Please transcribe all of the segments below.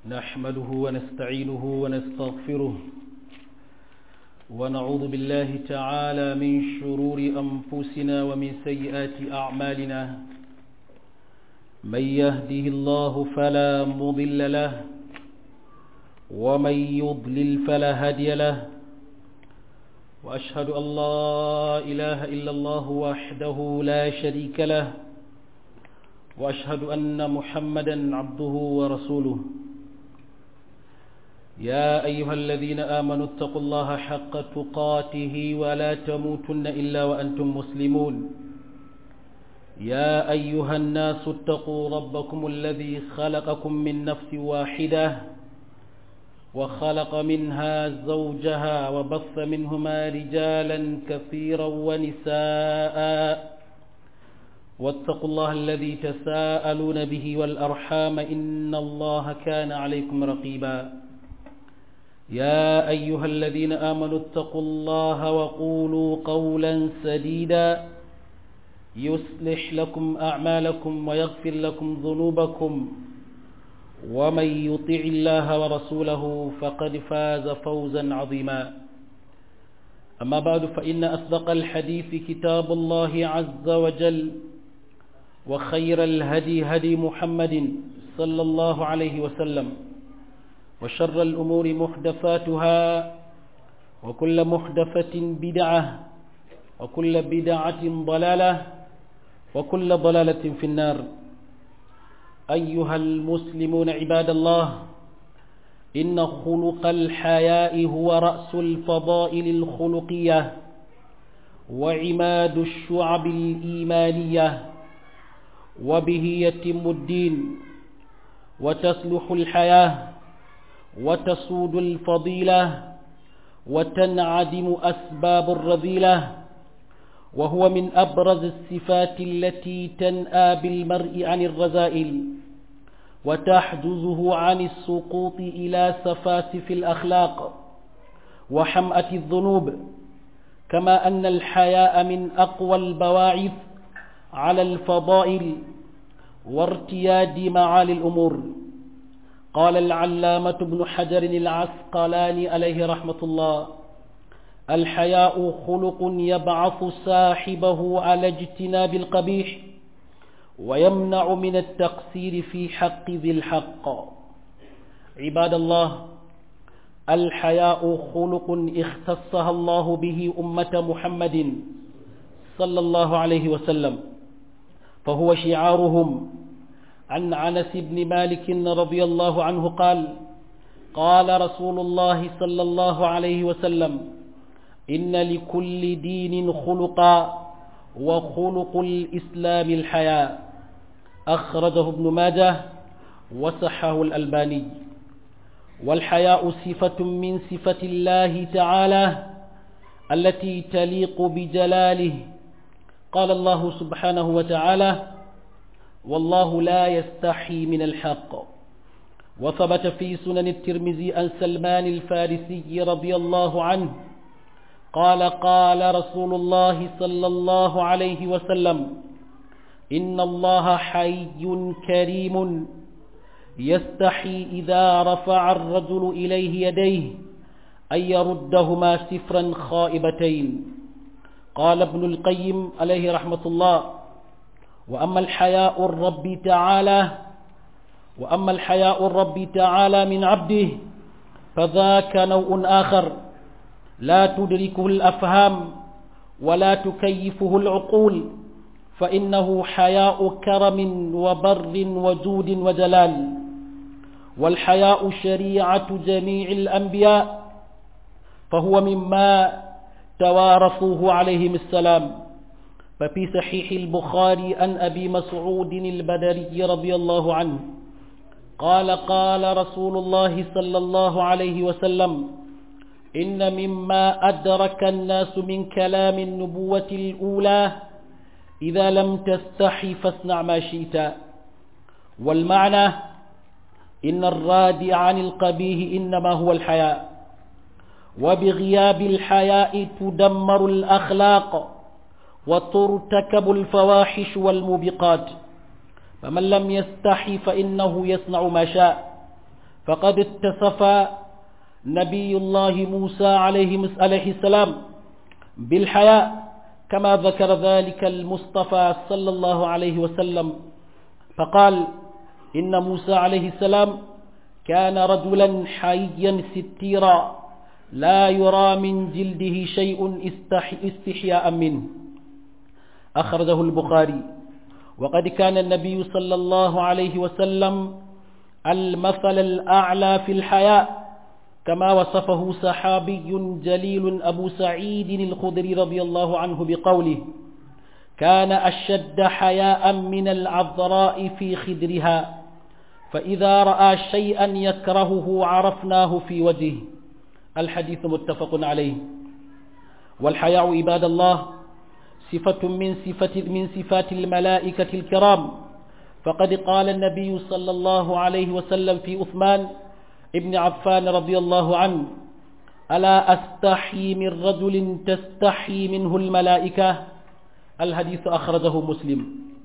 نحمده ونستعينه ونستغفره ونعوذ بالله تعالى من شرور أنفسنا ومن سيئات أعمالنا. من يهده الله فلا مضل له ومن يضلل فلا هادي له، وأشهد أن لا إله إلا الله وحده لا شريك له، وأشهد أن محمدا عبده ورسوله. يا أيها الذين آمنوا اتقوا الله حق تقاته ولا تموتن إلا وأنتم مسلمون. يا أيها الناس اتقوا ربكم الذي خلقكم من نفس واحدة وخلق منها زوجها وبث منهما رجالا كثيرا ونساء، واتقوا الله الذي تساءلون به والأرحام إن الله كان عليكم رقيبا. يا أيها الذين آمنوا اتقوا الله وقولوا قولا سديدا يصلح لكم أعمالكم ويغفر لكم ذنوبكم، ومن يطع الله ورسوله فقد فاز فوزا عظيما. أما بعد، فإن أصدق الحديث كتاب الله عز وجل، وخير الهدي هدي محمد صلى الله عليه وسلم، وشر الأمور محدثاتها، وكل محدثة بدعة، وكل بدعة ضلالة، وكل ضلالة في النار. أيها المسلمون عباد الله، إن خلق الحياء هو رأس الفضائل الخلقية وعماد الشعب الإيمانية، وبه يتم الدين وتصلح الحياة وتسود الفضيلة وتنعدم أسباب الرذيلة، وهو من أبرز الصفات التي تنأى بالمرء عن الرذائل وتحجزه عن السقوط إلى سفاسف الأخلاق وحمأة الذنوب، كما أن الحياء من أقوى البواعث على الفضائل وارتياد معالي الأمور. قال العلامة ابن حجر العسقلاني عليه رحمة الله: الحياء خلق يبعث صاحبه على اجتناب القبيح ويمنع من التقصير في حق ذي الحق. عباد الله، الحياء خلق اختصها الله به أمة محمد صلى الله عليه وسلم، فهو شعارهم. عن أنس بن مالك رضي الله عنه قال: قال رسول الله صلى الله عليه وسلم: إن لكل دين خلقا، وخلق الإسلام الحياء. أخرجه ابن ماجه وصححه الألباني. والحياء صفة من صفة الله تعالى التي تليق بجلاله. قال الله سبحانه وتعالى: والله لا يستحي من الحق. وثبت في سنن الترمذي عن سلمان الفارسي رضي الله عنه قال: قال رسول الله صلى الله عليه وسلم: إن الله حي كريم يستحي إذا رفع الرجل إليه يديه أن يردهما صفرا خائبتين. قال ابن القيم عليه رحمة الله: وأما الحياء الرب تعالى من عبده فذاك نوع آخر لا تدركه الأفهام ولا تكيفه العقول، فإنه حياء كرم وبر وجود وجلال. والحياء شريعة جميع الأنبياء، فهو مما توارثوه عليهم السلام. ففي صحيح البخاري عن أبي مسعود البدري رضي الله عنه قال: قال رسول الله صلى الله عليه وسلم: إن مما أدرك الناس من كلام النبوة الأولى: إذا لم تستحي فاصنع ما شئت. والمعنى: إن الرادع عن القبيح إنما هو الحياء، وبغياب الحياء تدمر الأخلاق وترتكب الفواحش والموبقات. فمن لم يستحي فإنه يصنع ما شاء، فقد اتصف نبي الله موسى عليه السلام بالحياء كما ذكر ذلك المصطفى صلى الله عليه وسلم، فقال إن موسى عليه السلام كان رجلا حييا ستيرا لا يرى من جلده شيء استحياء منه، أخرجه البخاري. وقد كان النبي صلى الله عليه وسلم المثل الأعلى في الحياء كما وصفه صحابي جليل أبو سعيد الخدري رضي الله عنه بقوله: كان أشد حياء من العذراء في خدرها، فإذا رأى شيئا يكرهه عرفناه في وجهه. الحديث متفق عليه. والحياء عباد الله صفة من صفات الملائكة الكرام، فقد قال النبي صلى الله عليه وسلم في عثمان ابن عفان رضي الله عنه: ألا أستحيي من رجل تستحيي منه الملائكة. الحديث أخرجه مسلم.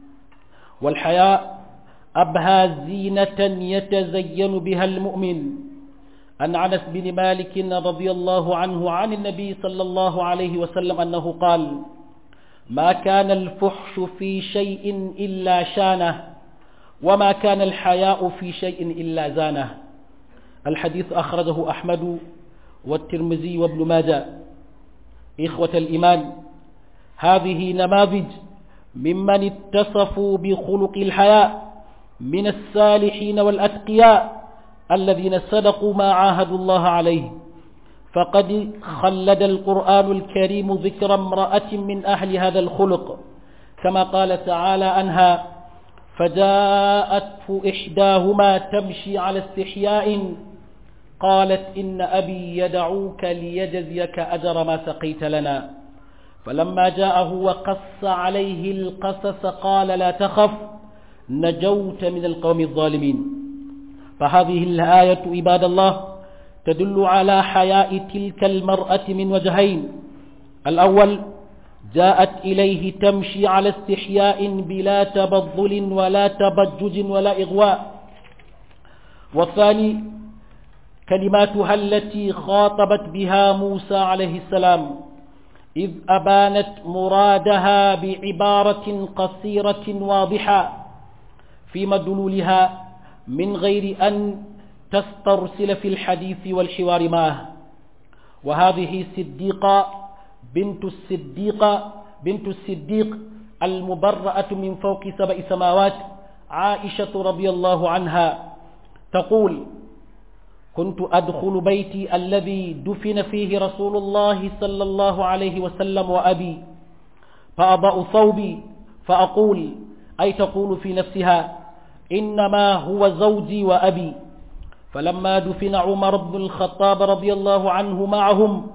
والحياء أبهى زينة يتزين بها المؤمن. عن أنس بن مالك رضي الله عنه عن النبي صلى الله عليه وسلم أنه قال: ما كان الفحش في شيء إلا شانه، وما كان الحياء في شيء إلا زانه. الحديث أخرجه أحمد والترمذي وابن ماجه. إخوة الإيمان، هذه نماذج ممن اتصفوا بخلق الحياء من الصالحين والأتقياء الذين صدقوا ما عاهدوا الله عليه. فقد خلد القرآن الكريم ذكر امرأة من أهل هذا الخلق، كما قال تعالى عنها: فجاءته إحداهما تمشي على استحياء قالت إن أبي يدعوك ليجزيك أجر ما سقيت لنا. فلما جاءه وقص عليه القصص قال: لا تخف نجوت من القوم الظالمين. فهذه الآية عباد الله تدل على حياء تلك المرأة من وجهين: الأول، جاءت إليه تمشي على استحياء بلا تبذل ولا تبجج ولا إغواء. والثاني، كلماتها التي خاطبت بها موسى عليه السلام، إذ أبانت مرادها بعبارة قصيرة واضحة في مدلولها من غير أن تسترسل في الحديث والحوار معه. وهذه صديقة بنت الصديق المبرأة من فوق 7 سماوات، عائشة رضي الله عنها، تقول: كنت أدخل بيتي الذي دفن فيه رسول الله صلى الله عليه وسلم وأبي، فأضع ثوبي فأقول، أي تقول في نفسها: إنما هو زوجي وأبي. فلما دفن عمر بن الخطاب رضي الله عنه معهم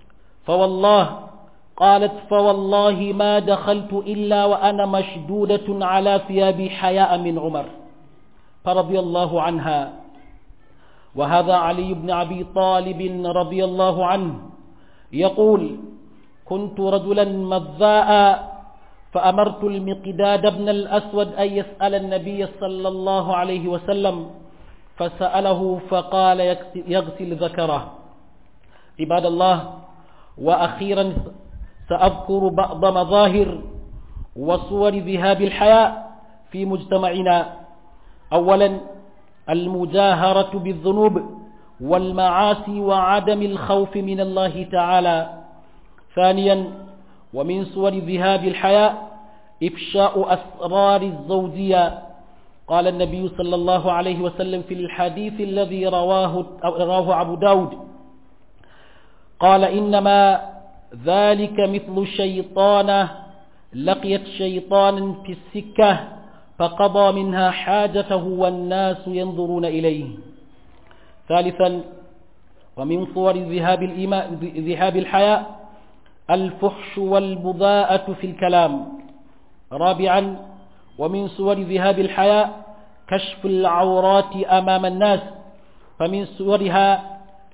فوالله ما دخلت إلا وأنا مشدودة على ثيابي حياء من عمر، فرضي الله عنها. وهذا علي بن أبي طالب رضي الله عنه يقول: كنت رجلا مذاء فأمرت المقداد بن الأسود أن يسأل النبي صلى الله عليه وسلم، فسأله فقال: يغسل ذكره. عباد الله، وأخيرا سأذكر بعض مظاهر وصور ذهاب الحياء في مجتمعنا. أولا، المجاهرة بالذنوب والمعاصي وعدم الخوف من الله تعالى. ثانيا، ومن صور ذهاب الحياء إفشاء أسرار الزوجية. قال النبي صلى الله عليه وسلم في الحديث الذي رواه أبو داود، قال: إنما ذلك مثل شيطانة لقيت شيطانا في السكة فقضى منها حاجته والناس ينظرون إليه. ثالثا، ومن صور ذهاب الحياء الفحش والبذاءة في الكلام. رابعا، ومن صور ذهاب الحياء كشف العورات أمام الناس، فمن صورها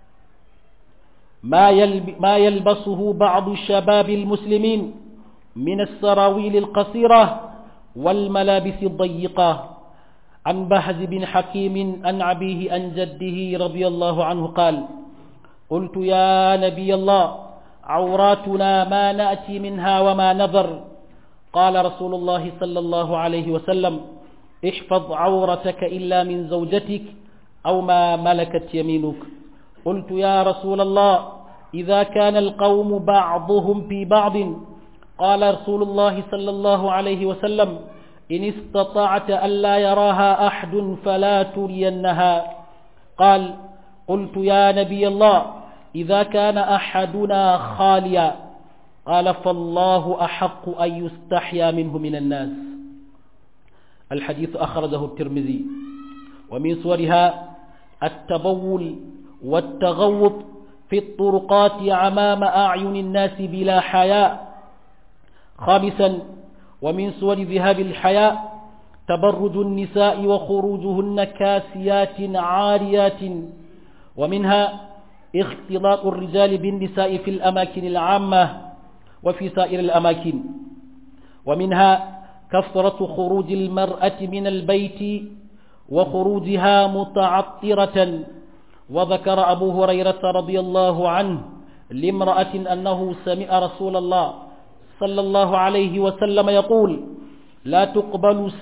ما يلبسه بعض شباب المسلمين من السراويل القصيرة والملابس الضيقة. عن بهز بن حكيم عن أبيه عن جده رضي الله عنه قال: قلت يا نبي الله عوراتنا ما نأتي منها وما نذر. قال رسول الله صلى الله عليه وسلم: احفظ عورتك إلا من زوجتك أو ما ملكت يمينك. قلت يا رسول الله إذا كان القوم بعضهم في بعض. قال رسول الله صلى الله عليه وسلم: إن استطعت ألا يراها أحد فلا ترينها. قال: قلت يا نبي الله إذا كان أحدنا خاليا. قال: فالله أحق أن يستحيا منه من الناس. الحديث أخرجه الترمذي. ومن صورها التبول والتغوط في الطرقات أمام أعين الناس بلا حياء. خامسا، ومن صور ذهاب الحياء تبرج النساء وخروجهن كاسيات عاريات. ومنها اختلاط الرجال بالنساء في الأماكن العامة وفي سائر الأماكن. ومنها كثرة خروج المرأة من البيت وخروجها متعطرة. وذكر أبو هريرة رضي الله عنه لامرأة أنه سمع رسول الله صلى الله عليه وسلم يقول: لا تقبل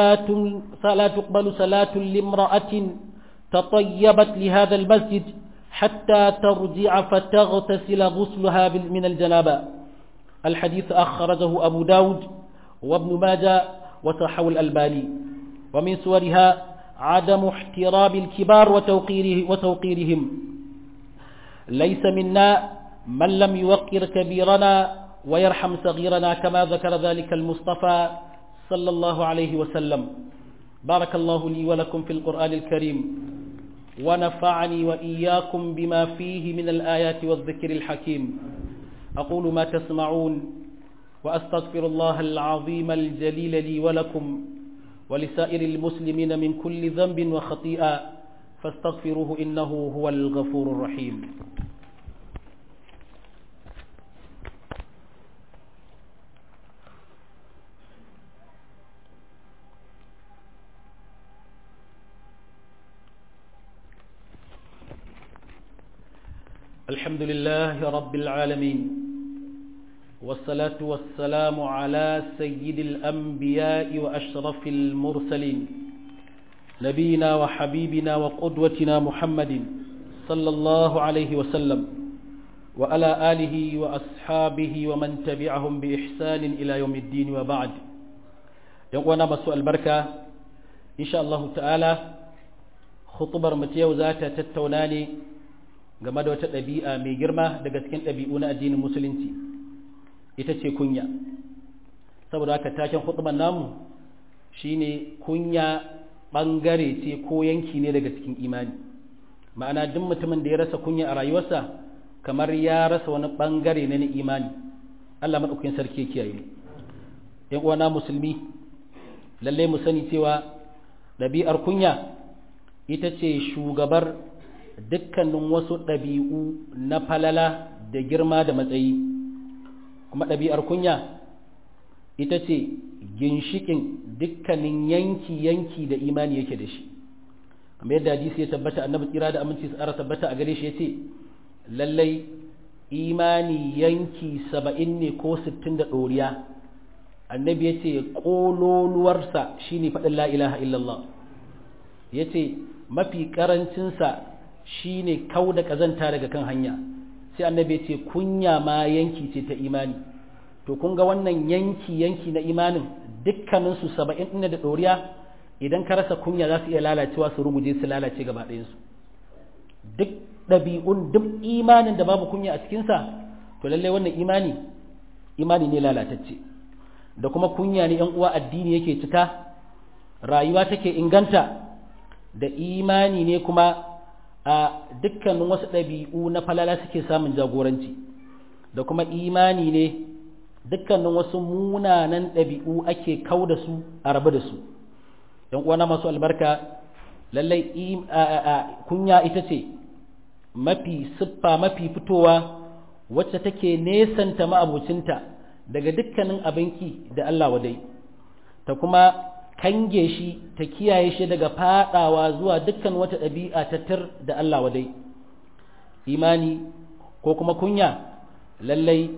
صلاة لامرأة تطيبت لهذا المسجد حتى ترجع فتغتسل غسلها من الجنابة. الحديث أخرجه أبو داود وابن ماجه وصححه الألباني. ومن صورها عدم احترام الكبار وتوقيرهم. ليس منا من لم يوقر كبيرنا ويرحم صغيرنا، كما ذكر ذلك المصطفى صلى الله عليه وسلم. بارك الله لي ولكم في القرآن الكريم، ونفعني وإياكم بما فيه من الآيات والذكر الحكيم. أقول ما تسمعون وأستغفر الله العظيم الجليل لي ولكم ولسائر المسلمين من كل ذنب وخطيئة، فاستغفروه إنه هو الغفور الرحيم. الحمد لله رب العالمين، والصلاة والسلام على سيد الأنبياء وأشرف المرسلين، نبينا وحبيبنا وقدوتنا محمد صلى الله عليه وسلم، وعلى آله وأصحابه ومن تبعهم بإحسان إلى يوم الدين. وبعد، يقولنا مسوء البركة إن شاء الله تعالى. خطبر متيو ذات تتوناني game da wata ɗabi'a mai girma daga cikin ɗabi'u na addinin musulunci, ita ce kunya. Saboda haka taken khutban namu shine kunya ɓangare ce ko yanki ne daga cikin imani. Ma'ana duk mutumin da ya rasa kunya a rayuwarsa kamar ya rasa wani ɓangare na imani. Allah maɗaukakin sarki kiyaye mu. ‘Yan uwana musulmi, lallai mu sani cewa ɗabi'ar kunya ita ce shugabar dukkanin wasu ɗabi'u na falala da girma da matsayi. Kuma ɗabi'ar kunya ita ce ginshikin dukkanin yanki da imani yake da shi. Kamar yadda hadisi ya tabbata, annabi tsira da aminci tsara tabbata a gare shi ya ce lallai imani yanki 70 ne ko 60 da ɗoriya. Annabi ya ce ƙololuwarsa shine faɗin la ilaha illallah. Ya ce mafi ƙarancinsa shine kau da ƙazanta daga kan hanya. Sai annabi ya ce kunya ma yanki ce ta imani. To kun ga wannan yanki na imanin dukkaninsu 70 ɗin da ɗoriya, idan ka rasa kunya za su iya lalacewa, su ruguje, su lalace gaba ɗayansu. Duk ɗabi'un, duk imanin da babu kunya a cikinsa, to lallai wannan imani ne lalatacce. Da kuma kunya ne ‘yan uwa addini yake cika, rayuwa take inganta, da imani ne kuma a dukkanin wasu ɗabi'u na falala suke samun jagoranci, da kuma imani ne dukkanin wasu munanan ɗabi'u ake kau da su a rabu da su. ‘Yan uwana masu albarka, lallai kunya ita ce siffa mafi fitowa wacce take nesanta ma'abocinta daga dukkanin abinki da Allah wadai, ta kuma kange shi ta kiyaye shi daga fadawa zuwa dukkan wata ɗabi'a ta tir da Allah wadai. Imani ko kuma kunya lallai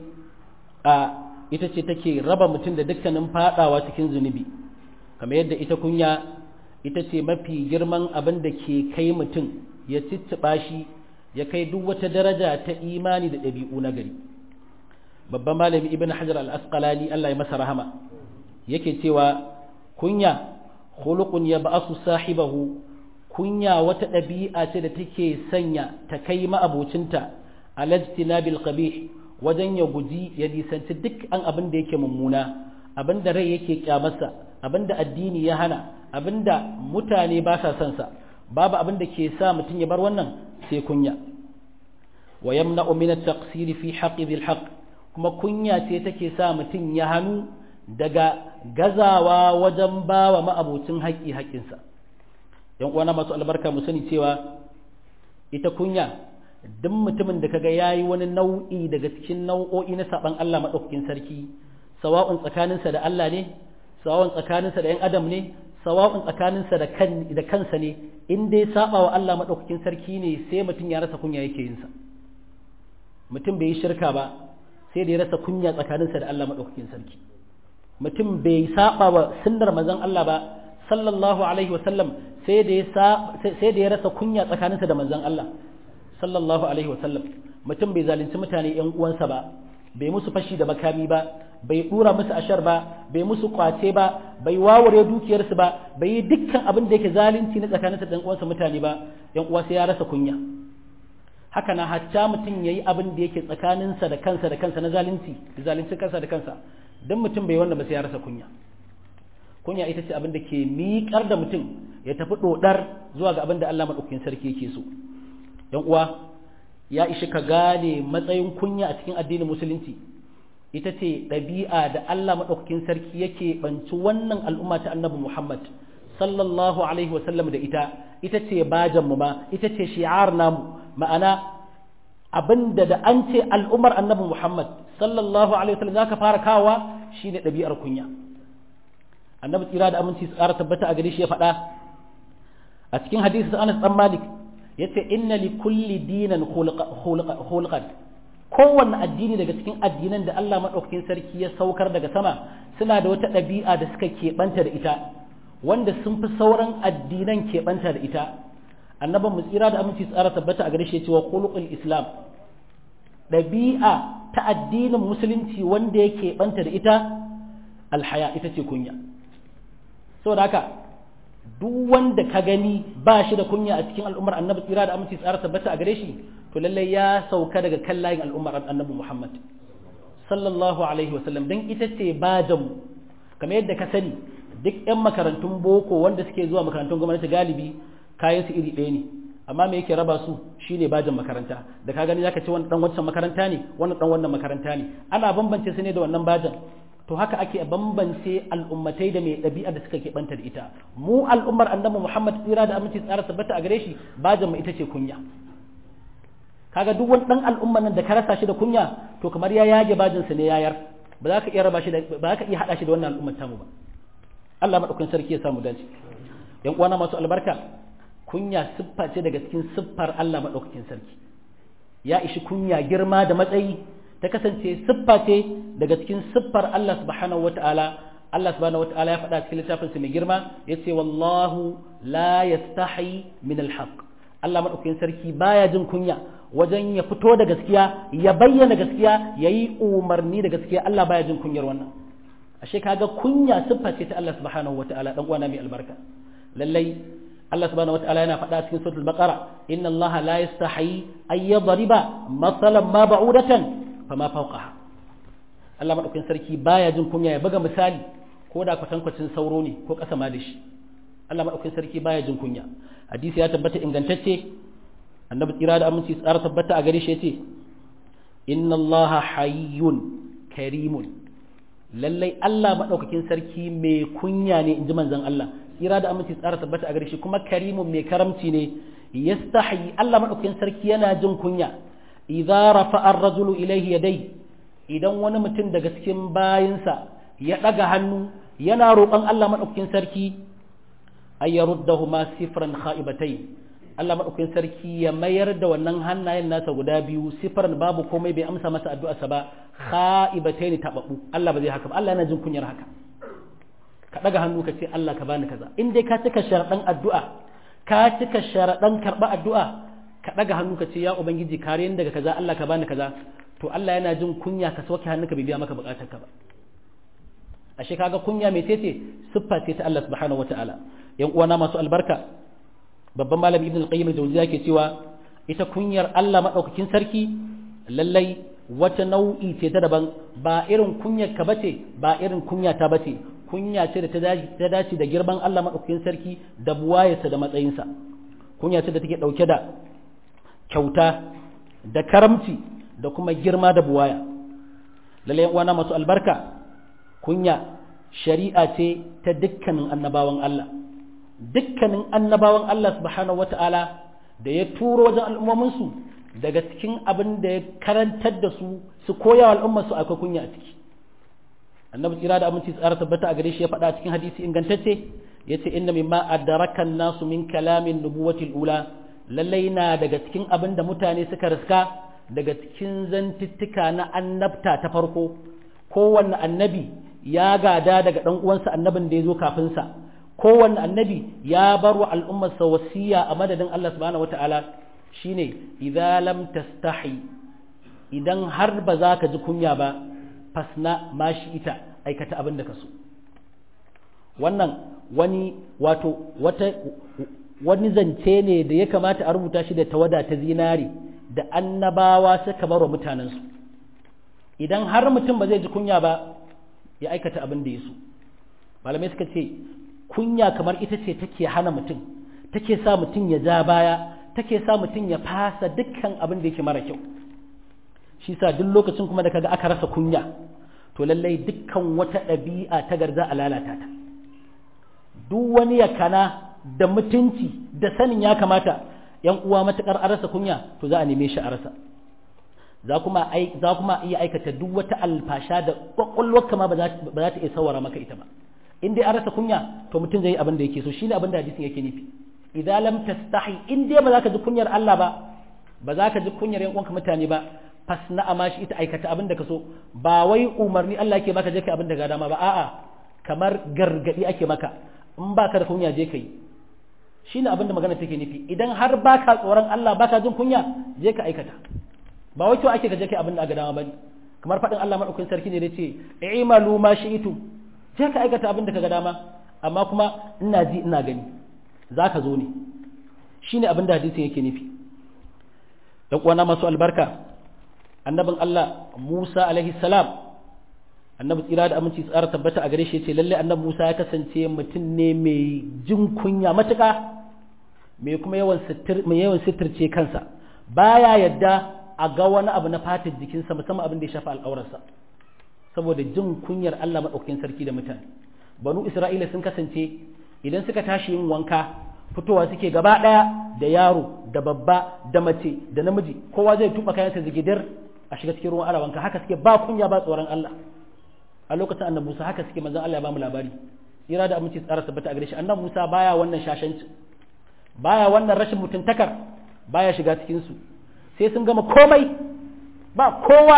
ita ce take raba mutum da dukkanin fadawa cikin zunubi, kamar yadda ita kunya ita ce mafi girman abin da ke kai mutum ya cicciɓa shi ya kai duk wata daraja ta imani da ɗabi'u na gari. Babban malami Ibn Hajar al-Asqalani Allah ya masa rahama yake cewa kunya khuluqun yab'asu sahibahu, kunya wata ɗabi'a ce da take sanya ta kai ma'abocinta alajtinabil qabih, wajen ya guji ya nisanci duk an abin da yake mummuna, abin da rai yake kyamarsa, abin da addini ya hana, abin da mutane ba sa son sa. Babu abin da ke sa mutum ya bar wannan sai kunya. Wa yamna'u min at-taqsir fi haqqi dhil haqq, kuma kunya ce take sa mutum ya hannu daga gazawa wajen bawa ma'abocin haƙƙi haƙƙinsa. Yan uwana masu albarka mu sani cewa ita kunya duk mutumin da kaga yayi wani nau'i daga cikin nau'o'i na saban Allah madaukakin sarki, sawa'un tsakaninsa da Allah ne, sawa'un tsakaninsa da 'yan adam ne, sawa'un tsakaninsa da kansa ne, in dai saba wa Allah madaukakin sarki ne sai mutum ya rasa kunya yake yin sa. Mutum bai yi shirka ba sai da ya rasa kunya tsakaninsa da Allah madaukakin sarki. Mutum bai saba wa sunnar manzon Allah ba sallallahu alaihi wasallam sai da ya rasa kunya tsakaninsa da manzon Allah sallallahu alaihi wasallam. Mutum bai zalunci mutane 'yan uwansa ba, bai musu fashi da makami ba, bai dura musu ashar ba, bai musu kwace ba, bai wawure dukiyarsu ba, bai yi dukkan abin da yake zalunci na tsakaninsa da 'yan uwansa mutane ba, 'yan uwa sai ya rasa kunya. Haka na hatta mutum yayi abin da yake tsakaninsa da kansa na zalunci kansa da kansa, dan mutum bai wannan ba sai ya rasa kunya. Kunya ita ce abin da ke miƙar da mutum ya tafi dodar zuwa ga abin da Allah madaukakin sarki yake so. 'Yan uwa ya ishi ka gane matsayin kunya a cikin addinin musulunci. Ita ce ɗabi'a da Allah maɗaukakin sarki yake banci wannan al'umma ta annabi Muhammad sallallahu alaihi wasallam da ita ce bajanmu ma, ita ce shi'ar namu, ma'ana abinda da an ce al'ummar annabi Muhammad sallallahu alaihi wasallam za ka fara kawa shine ɗabi'ar kunya. Annabi tsira da aminci su ƙara tabbata a gare shi ya faɗa a cikin hadisi Anas dan Malik yace inna li kulli dinan khulqan, kowanne addini daga cikin addinan da Allah madaukakin sarki ya saukar daga sama suna da wata ɗabi'a da suka keɓanta da ita, wanda sun fi sauran addinan keɓanta da ita. Annaban mu tsira da aminci tsara tabbata a gare shi cewa khuluqul islam, ɗabi'a ta addinin musulunci wanda ya keɓanta da ita alhaya, ita ce kunya. Saboda haka duk wanda ka gani ba shi da kunya a cikin al'ummar annabi tsira da aminci tsara tabbata a gare shi, to lallai ya sauka daga kan layin al'ummar annabi Muhammad sallallahu alaihi wasallam, dan ita ce bajanmu. Kamar yadda ka sani duk 'yan makarantun boko wanda suke zuwa makarantun gwamnati galibi kayan su iri ɗaya ne, amma me yake raba su shine bajan makaranta. Da ka gani zaka ce wannan dan wancan makaranta ne, wannan dan wannan makaranta ne, ana bambance su ne da wannan bajan. To haka ake bambance al'ummatai da mai ɗabi'a da suka keɓanta da ita. Mu al'ummar annabi Muhammad tsira da aminci tsara tabbata a gare shi, bajan mu ita ce kunya. Kaga duk wani dan al'umman nan da ka rasa shi da kunya, to kamar ya yage bajin sa ne yayar, ba za ka iya raba shi da, ba za ka iya hada shi da wannan al'ummar tamu ba. Allah madaukakin sarki ya samu dace. Yan uwana masu albarka, kunya siffa ce daga cikin siffar Allah madaukakin sarki. Ya ishi kunya girma da matsayi, ta kasance siffa ce daga cikin siffar Allah subhanahu wata'ala. Allah subhanahu wata'ala ya faɗa cikin littafinsa mai girma, yace wallahu la yastahi min alhaq. Allah madaukakin sarki baya jin kunya wajen ya fito da gaskiya, ya bayyana gaskiya, yayi umarni da gaskiya. Allah baya jin kunyar wannan. Ashe kaga kunya siffa ce ta Allah subhanahu wata'ala, dan uwana mai albarka. Lallai Allah subhanahu wata'ala yana faɗa cikin suratul baqara, inna Allah la yastahi ay yadriba masalan ma ba'udatan fama fawqaha. Allah madaukakin sarki baya jin kunya ya buga misali ko da kwatankwacin sauro ne ko ƙasa ma da shi. Allah madaukakin sarki baya jin kunya. Hadisi ya tabbata ingantacce, annabi tsira da aminci tsara tabbata a gare shi yace inna Allah hayyun karimun. Lallai Allah madaukakin sarki mai kunya ne, inji manzon Allah tsira da aminci tsara tabbata a gare shi, kuma karimun mai karamci ne. Yastahi, Allah madaukakin sarki yana jin kunya idza rafa'a ar-rajulu ilayhi yadayhi, idan wani mutum daga cikin bayinsa ya daga hannu yana roƙon Allah madaukakin sarki ay yaruddahuma sifran kha'ibatai Allah madaukakin sarki ya mayar da wannan hannayen nasa guda biyu sifran babu komai bai amsa masa addu'arsa ba kha'ibatai tababu Allah ba zai haka ba Allah yana jin kunyar haka ka daga hannu ka ce Allah ka bani kaza in dai ka cika sharadan addu'a ka cika sharadan karba addu'a ka daga hannu ka ce ya ubangiji kare ni daga kaza Allah ka bani kaza to Allah yana jin kunya ka soke hannunka bai biya maka bukatarka ba ashe kaga kunya me ce siffa ce ta Allah subhanahu wataala yan uwana masu albarka babban malami ibn al-qayyim al-jawziyya ke cewa ita kunyar Allah madaukakin sarki lallai wata nau'i ce ta daban ba irin kunyar ka bace ba irin kunya ta bace kunya ce da ta dace da girman Allah madaukakin sarki da buwayarsa da matsayinsa kunya ce da take dauke da kyauta da karamci da kuma girma da buwaya lallai yan uwana masu albarka kunya shari'a ce ta dukkanin annabawan Allah dukkanin annabawan Allah subhanahu wata'ala da ya turo wajen al'ummominsu daga cikin abin da ya karantar da su su koya wa al'ummarsu akwai kunya a ciki annabi tsira da aminci tsara tabbata a gare shi ya faɗa a cikin hadisi ingantacce yace inna mimma adrakan nasu min kalamin nubuwatil ula lallai na daga cikin abin da mutane suka riska daga cikin zantuttuka na annabta ta farko kowanne annabi ya gada daga ɗan uwansa annabin da ya zo kafin sa kowanne annabi ya bar wa al'ummarsa wasiya a madadin Allah subhanahu wata'ala shine idza lam tastahi idan har ba za ka ji kunya ba fasna ma shi ita aikata abin da ka so wannan wani zance ne da ya kamata a rubuta shi da tawada ta zinari da annabawa suka bar wa mutanensu idan har mutum ba zai ji kunya ba ya aikata abin da ya so malamai suka ce kunya kamar ita ce take hana mutum take sa mutum ya ja baya take sa mutum ya fasa dukkan abin da yake mara kyau shi sa duk lokacin kuma da kaga aka rasa kunya to lallai dukkan wata ɗabi'a ta garza a lalata ta duk wani yakana da mutunci da sanin ya kamata yan uwa matukar a rasa kunya to za a neme shi a rasa za kuma iya aikata duk wata alfasha da kwakwalwar kama ba za ta iya sawara maka ita ba in dai an rasa kunya to mutum zai yi abin da yake so shine abin da hadisin yake nufi idan lam tastahi in dai ba za ka ji kunyar Allah ba za ka ji kunyar yan uwanka mutane ba fasna amma shi ita aikata abin da ka so ba wai umarni Allah yake maka je kai abin da ga dama ba a'a kamar gargadi ake maka in baka da kunya je kai shine abin da magana take nufi idan har baka tsoron Allah baka jin kunya je ka aikata ba wai to ake ka je kai abin da ga dama bane kamar fadin Allah madaukakin sarki ne da ce i'malu ma shi'tu je ka aikata abin da ka ga dama amma kuma ina ji ina gani zaka zo ne shine abin da hadisin yake nufi dan uwana masu albarka annabin Allah Musa alaihi salam annabi tsira da aminci tsara tabbata a gare shi yace lalle annabi Musa ya kasance mutum ne mai jin kunya matuƙa mai kuma yawan sitirce kansa baya yadda a ga wani abu na fatar jikinsa musamman abin da ya shafi al'aurarsa saboda jin kunyar Allah madaukakin sarki da mutane banu Isra'ila sun kasance idan suka tashi yin wanka fitowa suke gaba daya da yaro da babba da mace da namiji kowa zai tuba kayansa zigidar a shiga cikin ruwan alawanka haka suke ba kunya ba tsoron Allah a lokacin annabi Musa haka suke manzon Allah ya ba mu labari tsira da aminci tsara tabbata a gare shi annabi Musa baya wannan shashanci baya wannan rashin mutuntakar baya shiga cikin su sai sun gama komai ba kowa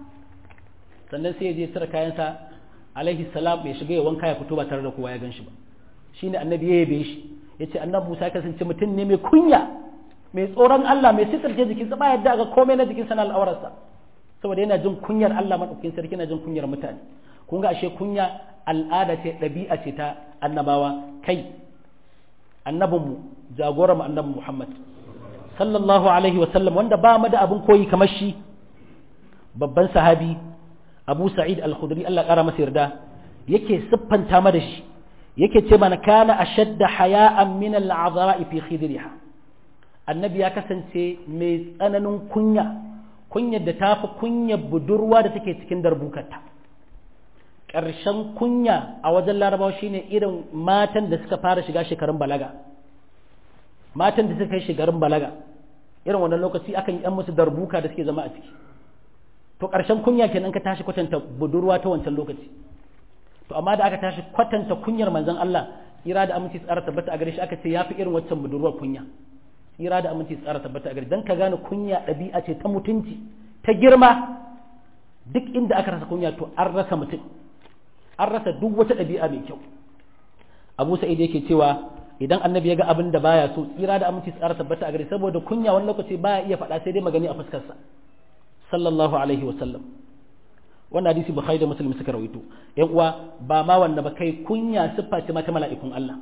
sannan sai ya je tsara kayansa alaihi salam ya shiga ya wanka ya fito ba tare da kowa ya gan shi ba shine annabi ya yabe shi yace annabi Musa ya kasance mutum ne mai kunya mai tsoron Allah mai sitirce jikinsa ba yadda ga komai na jikinsa na al'aurarsa saboda yana jin kunyar Allah madaukakin sarki yana jin kunyar mutane kun ga ashe kunya al'ada ce ɗabi'a ce ta annabawa kai annabinmu jagoranmu annabi Muhammad sallallahu alaihi wa sallam wanda ba mu da abin koyi kamar shi babban sahabi Abu Sa'id al-Khudri Allah ƙara masa yarda yake siffanta mana shi yake ce mana kana ashadda haya'an min al-'adha'i fi khidriha annabi ya kasance mai tsananin kunyar da ta fi kunyar budurwa da take cikin darbukarta ƙarshen kunya a wajen larabawa shine irin matan da suka fara shiga shekarun balaga matan da suka yi shekarun balaga irin wannan lokaci akan yi musu darbuka da suke zama a ciki to ƙarshen kunya kenan ka tashi kwatanta budurwa ta wancan lokaci to amma da aka tashi kwatanta kunyar manzon Allah tsira da aminci tsara tabbata a gare shi aka ce yafi irin waccan budurwar kunya tsira da aminci tsara tabbata a gare dan ka gane kunya ɗabi'a ce ta mutunci ta girma duk inda aka rasa kunya to an rasa mutum an rasa duk wata ɗabi'a mai kyau Abu Sa'id yake cewa idan annabi ya ga abin da baya so tsira da aminci tsara tabbata a gare saboda kunya wani lokaci baya iya faɗa sai dai magani a fuskarsa sallallahu alaihi wa sallam wannan hadisi Bukhari da Muslim suka rawaito ƴan uwa ba ma wanda ba kai kunya siffa ce ta mala'ikun Allah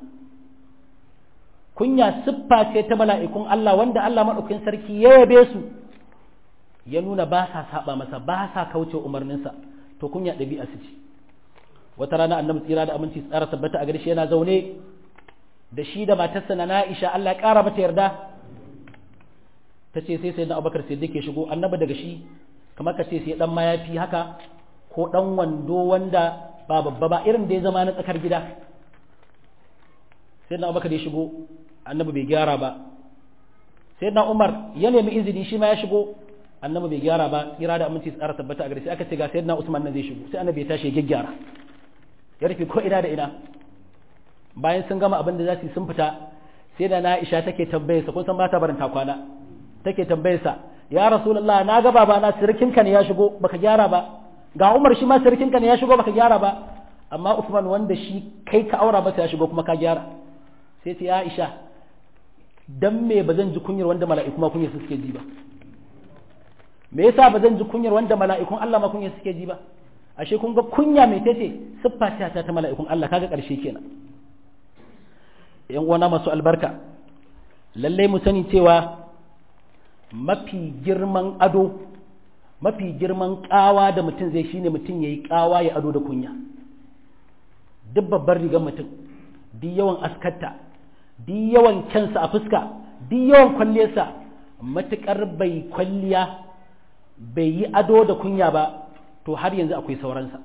kunya siffa ce ta mala'ikun Allah wanda Allah madaukakin sarki ya yabe su ya nuna ba sa saba masa ba sa kauce umarninsa to kunya ɗabi'a su ce wata rana annabi tsira da aminci tsara tabbata a gare shi yana zaune da shi da matarsa na Aisha Allah ya ƙara mata yarda ta ce sai sayyidina Abubakar sai dake shigo annabi daga shi kamar ka ce sai dan mayafi haka ko dan wando wanda ba babba ba irin da ya zama na tsakar gida sayyidina Abubakar ya shigo annabi bai gyara ba sayyidina Umar ya nemi izini shi ma ya shigo annabi bai gyara ba tsira da aminci tsara tabbata a gare sai aka ce ga sayyidina Usman nan zai shigo sai annabi ya tashi ya gyara ya rufe ko ina da ina bayan sun gama abin da za su yi sun fita sai da Aisha take tambaye sa kun san ba ta barin takwana take tambaye sa ya rasulullah na ga baba na sirkinka ne ya shigo baka gyara ba ga Umar shi ma sirkinka ne ya shigo baka gyara ba amma Uthman wanda shi kai ka aura masa ya shigo kuma ka gyara sai ce ya Aisha dan me bazan ji kunyar wanda mala'iku ma kunyar suke ji ba me yasa bazan ji kunyar wanda mala'ikun Allah ma kunyar suke ji ba ashe kun ga kunya mai tace siffa ta mala'ikun Allah kaga karshe kenan yan uwana masu albarka lalle mu sani cewa mafi girman ado mafi girman kawa da mutum zai shine mutum yayi kawa ya ado da kunya duk babbar rigar mutum duk yawan askarta duk yawan kyansa a fuska duk yawan kwalliyarsa matukar bai kwalliya bai yi ado da kunya ba to har yanzu akwai sauransa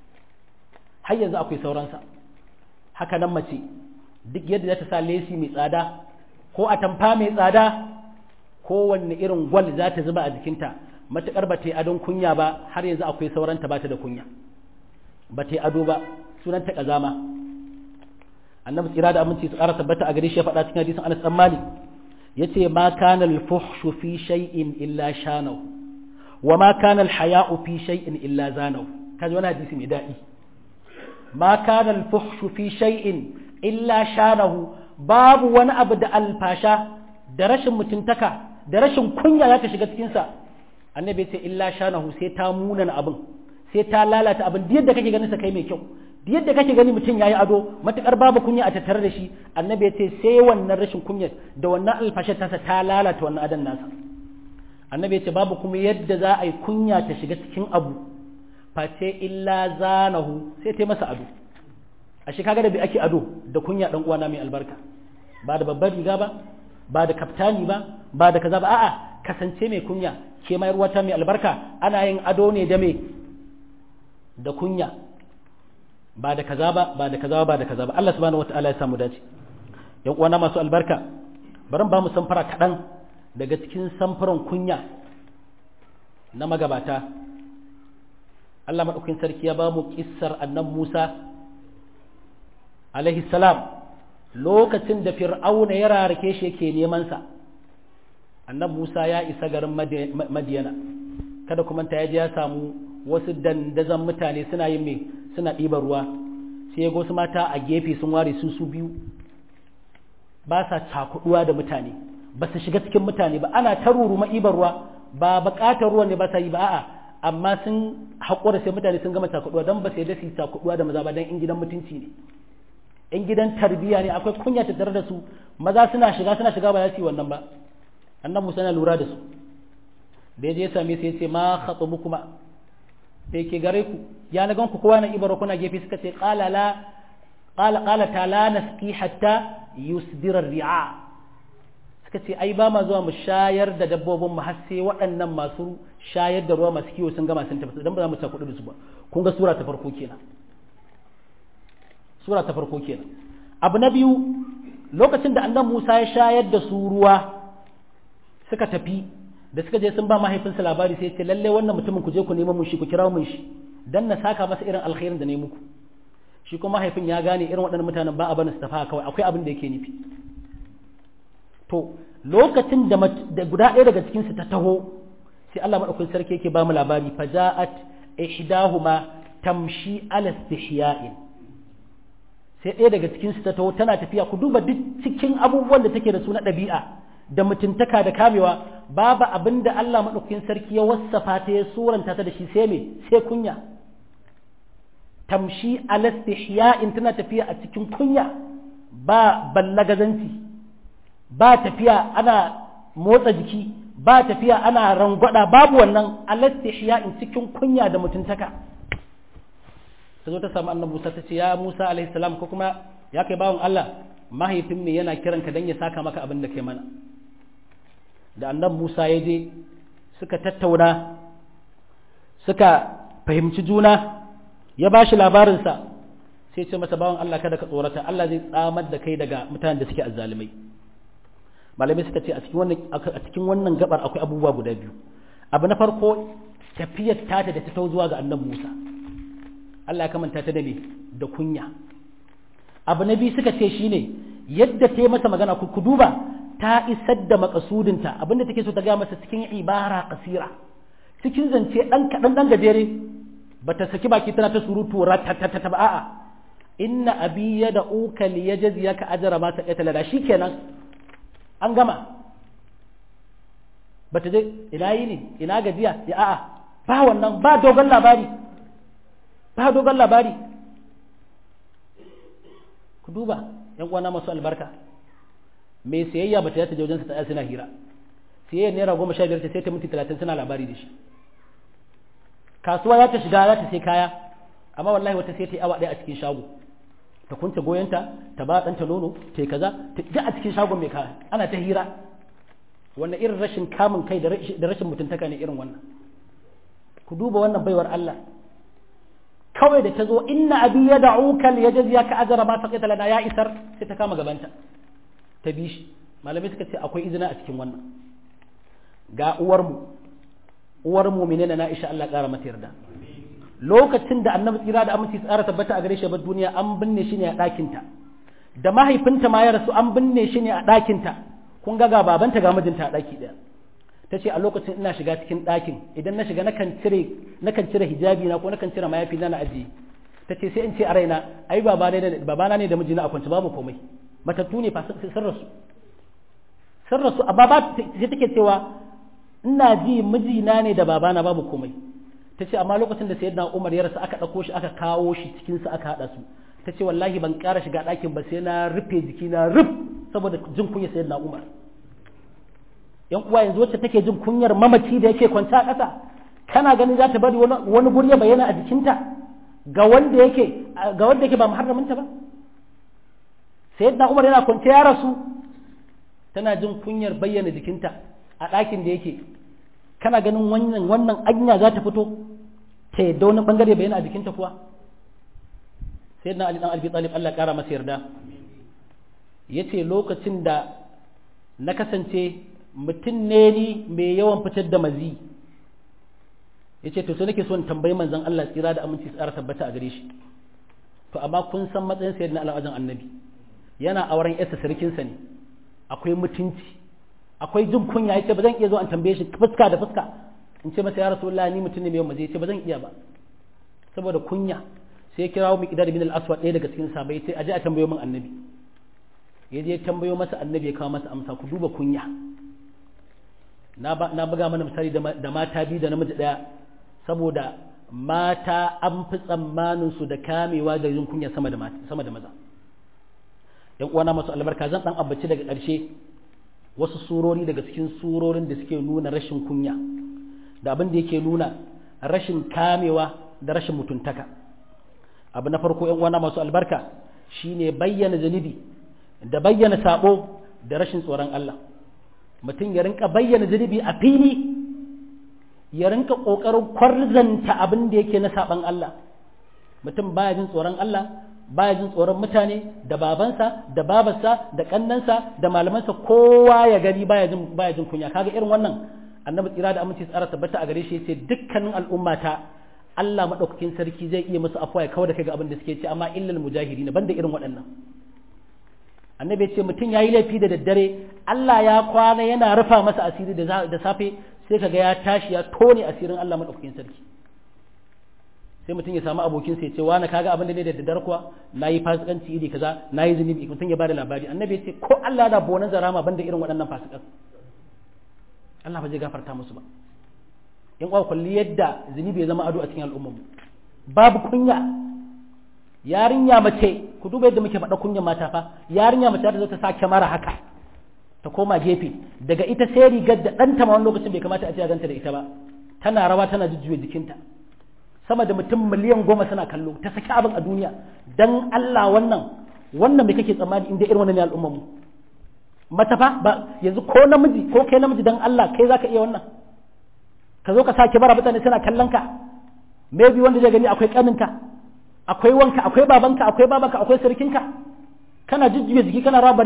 haka nan mace duk yadda za ta sa lesi mai tsada ko atamfa mai tsada kowanne irin gwal za ta zuba a jikinta matuƙar ba ta yi adon kunya ba har yanzu akwai sauranta ba ta da kunya ba ta yi ado ba sunanta ƙazama annabi tsira da aminci su ƙara tabbata a gare shi ya faɗa cikin hadisin Anas dan Malik yace ma kana al-fuhshu fi shay'in illa shanahu wa ma kana al-haya'u fi shay'in illa zanahu kaji wani hadisi mai daɗi ma kana al-fuhshu fi shay'in illa shanahu babu wani abu da alfasha da rashin mutuntaka da rashin kunya za ta shiga cikinsa annabi ya ce illa shanahu sai ta munana abin sai ta lalata abin duk yadda kake ganin sa kai mai kyau duk yadda kake gani mutum yayi ado matukar babu kunya a tattare da shi annabi ya ce sai wannan rashin kunya da wannan alfashar tasa ta lalata wannan adan nasa annabi ya ce babu kuma yadda za a yi kunya ta shiga cikin abu face illa zanahu sai ta masa ado ashe kaga da bi ake ado da kunya dan uwana mai albarka ba da babbar riga ba ba da kaftani ba ba da kaza ba a'a kasance mai kunya ke mai ruwata mai albarka ana yin ado ne da me da kunya ba da kaza ba ba da kaza ba da kaza ba Allah subhanahu wataala ya samu dace yan uwana masu albarka bari ba mu samfara kadan daga cikin samfuran kunya na magabata Allah madaukakin sarki ya ba mu kissar annabi Musa alaihi salam lokacin da fir'auna ya rarake shi yake neman sa annabi Musa ya isa garin Madiyana kada kuma ta yaje ya samu wasu dandazan mutane suna yin me suna ɗiban ruwa sai ya ga wasu mata a gefe sun ware su biyu ba sa cakuduwa da mutane ba su shiga cikin mutane ba ana ta ruruma ɗiban ruwa ba buƙatar ruwan ne ba sa yi ba a'a amma sun haƙura sai mutane sun gama cakuduwa don ba sai da su cakuduwa da maza ba don in gidan mutunci ne in gidan tarbiyya ne akwai kunya ta tare da su maza suna shiga ba za su yi wannan ba annan musa na lura da su da ya same su ya ce ma khatubu kuma da yake gare ku ya na gan ku kowa na ibaro kuna gefe suka ce qala ta la nasqi hatta yusdira ri'a suka ce ai ba ma zuwa mu shayar da dabbobin mu har sai waɗannan masu shayar da ruwa masu kiwo sun gama sun tafi dan ba za mu ta kudu da su ba kun ga sura ta farko kenan abu na biyu lokacin da annabi Musa ya shayar da su ruwa suka tafi da suka je sun ba mahaifinsa labari sai ce lalle wannan mutumin ku je ku nemo mun shi ku kira mun shi dan na saka masa irin alkhairin da ne muku shi kuma mahaifin ya gane irin waɗannan mutanen ba a bani su tafi kawai, akwai abin da yake nufi. To lokacin da guda ɗaya daga cikinsu ta taho, sai Allah maɗaukakin sarki yake ba mu labari, faja'at ihdahuma tamshi ala istihya'in, sai ɗaya daga cikinsu ta taho tana tafiya. Ku duba duk cikin abubuwan da take da su na ɗabi'a da mutuntaka da kamewa, babu abin da Allah maɗaukakin sarki ya wassafa ta ya suranta ta da shi sai me, sai kunya. Tamshi ala istihya'in, tana tafiya a cikin kunya, ba ballagazanci, ba tafiya ana motsa jiki, ba tafiya ana rangwada, babu wannan. Ala istihya'in, cikin kunya da mutuntaka. Ta zo ta samu annabi Musa ta ce, ya Musa alaihi salam, ko kuma ya kai bawan Allah, mahaifin ne yana kiranka dan ya saka maka abin da kai mana. Da annabi Musa ya je, suka tattauna, suka fahimci juna, ya ba shi labarinsa, sai ce masa, bawan Allah kada ka tsorata, Allah zai tsamar da kai daga mutanen da suke azzalumai. Malamai suka ce a cikin wannan gabar akwai abubuwa guda biyu. Abu na farko, tafiyar tata da ta tau zuwa ga annabi Musa, Allah ya kamanta ta da me, da kunya. Abu na biyu suka ce shine yadda ta yi masa magana, ku duba, ta isar da makasudinta, abinda take so ta gaya masa cikin ibara kasira, cikin zance ɗan kaɗan ɗan gajere, ba ta saki baki tana ta surutu ta ba. A'a, inna abi ya da uka li yajziyaka ajra ma saqata lada, shikenan an gama. Bata je ina yi ne, ina gajiya, ya a'a, ba wannan, ba dogon labari, ba dogon labari. Ku duba yan uwana masu albarka, mai sayayya bata yata wajen sa ta suna hira, sayayya naira 15 ta sai ta minti 30 suna labari da shi. Kasuwa ya ta shiga za ta sai kaya, amma wallahi wata sai ta yi awa ɗaya a cikin shago, ta kunce goyonta, ta ba ɗanta nono, ta yi kaza, ta ji a cikin shagon mai kaya, ana ta hira. Wannan irin rashin kamun kai da rashin mutuntaka ne irin wannan. Ku duba wannan baiwar Allah, kawai da ta zo, inna abi ya da'uka li yajziyaka ajra ma saqita lana, ya isar, sai ta kama gabanta ta bi shi. Malamai suka ce akwai izina a cikin wannan. Ga uwar mu'minina na Aisha, Allah ƙara mata yarda, lokacin da annabi tsira da aminci tsara tabbata a gare shi bar duniya, an binne shi ne a ɗakinta, da mahaifinta ma ya rasu, an binne shi ne a ɗakinta. Kun ga babanta ga mijinta a ɗaki ɗaya. Ta ce a lokacin ina shiga cikin ɗakin, idan na shiga nakan cire hijabi na ko nakan cire mayafi na ajiye. Ta ce sai in ce a raina, ai babana ne da mijina a kwance, babu komai, matattu ne fa sun rasu, amma ba sai take cewa ina ji mijina ne da babana, babu komai. Ta ce amma lokacin da sayyidina Umar ya rasu, aka ɗauko shi aka kawo shi cikin su aka haɗa su. Ta ce wallahi ban ƙara shiga ɗakin ba sai na rufe jikina ruf, saboda jin kunya sayyidina Umar. Yan uwa, yanzu wacce take jin kunyar mamaci da yake kwanta a ƙasa, kana ganin za ta bari wani guri ya bayyana a jikinta ga wanda yake ba muharraminta ba? Sayyidina Umar yana kwance ya rasu, tana jin kunyar bayyana jikinta a ɗakin da yake. Kana ganin wannan anya za ta fito ta yadda wani bangare bayyana a jikinta kuwa? Sayyidina Ali dan Abi Talib, Allah ya kara masa yarda, yace lokacin da na kasance mutum ne ni mai yawan fitar da mazi, yace to sai nake so in tambayi manzon Allah tsira da aminci tsara tabbata a gare shi, to amma kun san matsayin sayyidina Ali wajen annabi, yana auren yarsa sarkinsa ne, akwai mutunci, akwai jin kunya. Yace ba zan iya zo an tambaye shi fuska da fuska in ce masa ya rasulullahi ni mutum ne mai yawan mazi, yace ba zan iya ba saboda kunya. Sai ya kirawo Miqdad bin al-Aswad, ɗaya daga cikin sahabbai, yace aje a tambayo min annabi. Yaje ya tambayo masa annabi, ya kawo masa amsa. Ku duba kunya. Na buga mana misali da mata biyu da namiji ɗaya, saboda mata an fi tsammanin su da kamewa da yin kunya sama da maza. Yan uwana masu albarka, zan dan ambaci daga ƙarshe wasu surori daga cikin surorin da suke nuna rashin kunya da abin da yake nuna rashin kamewa da rashin mutuntaka. Abu na farko, yan uwana masu albarka, shine bayyana zunubi da bayyana sabo da rashin tsoron Allah. Mutum ya rinka bayyana zunubi a fili, ya rinka ƙoƙarin kwarzanta abin da yake na saban Allah. Mutum baya jin tsoron Allah, baya jin tsoron mutane, da babansa da babarsa da kannansa da malamansa, kowa ya gani baya jin kunya. Kaga irin wannan, annabi tsira da aminci tsara tabbata a gare shi yace dukkanin al'ummata Allah madaukakin sarki zai iya musu afwa ya kawar da kai ga abin da suke ci amma illal mujahidin banda irin waɗannan annabi ya ce mutum yayi laifi da daddare Allah ya kwana yana rufa masa asiri da safe sai kaga ya tashi ya tone asirin Allah madaukakin sarki sai mutum ya samu abokin sa ya ce wani kaga abin da ne da daddare kuwa nayi fasikanci iri kaza nayi zunubi mutum ya bada labari annabi ya ce ko Allah da bonan zarama banda irin waɗannan fasikan Allah ba zai gafarta musu ba in kwa kulli yadda zunubi ya zama ado a cikin al'ummar mu babu kunya yarinya mace ku duba yadda muke faɗa kunyar mata fa yarinya mace da zo ta sa kyamara haka ta koma gefe daga ita sai rigar da ɗanta ma wani lokacin bai kamata a ce ganta da ita ba tana rawa tana jujjuya jikinta sama da mutum miliyan 10 suna kallo ta saki abin a duniya dan Allah wannan me kake tsammani inda irin wannan ne al'ummar mu mata fa ba yanzu ko namiji ko kai namiji dan Allah kai zaka iya wannan ka zo ka sake bara mutane suna kallon ka maybe wanda zai gani akwai kaninka akwai wanka akwai babanka akwai babanka akwai sarkinka kana jujjuya jiki kana rawa